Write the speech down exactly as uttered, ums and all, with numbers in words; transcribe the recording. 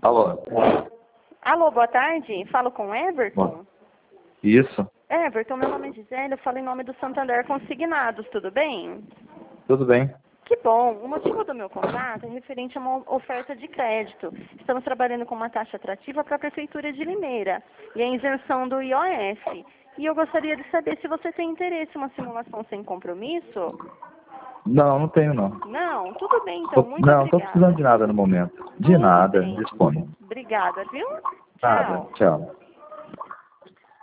Alô? Alô, boa tarde. Falo com o Everton? Isso. Everton, meu nome é Gisele, eu falo em nome do Santander Consignados, tudo bem? Tudo bem. Que bom. O motivo do meu contato é referente a uma oferta de crédito. Estamos trabalhando com uma taxa atrativa para a Prefeitura de Limeira e a isenção do I O F. E eu gostaria de saber se você tem interesse em uma simulação sem compromisso. Não, não tenho não. Não? Tudo bem, então. Tô, Muito não, obrigada. tô precisando de nada no momento. De Tudo nada, bem. disponho. Obrigada, viu? Nada, Tchau. tchau.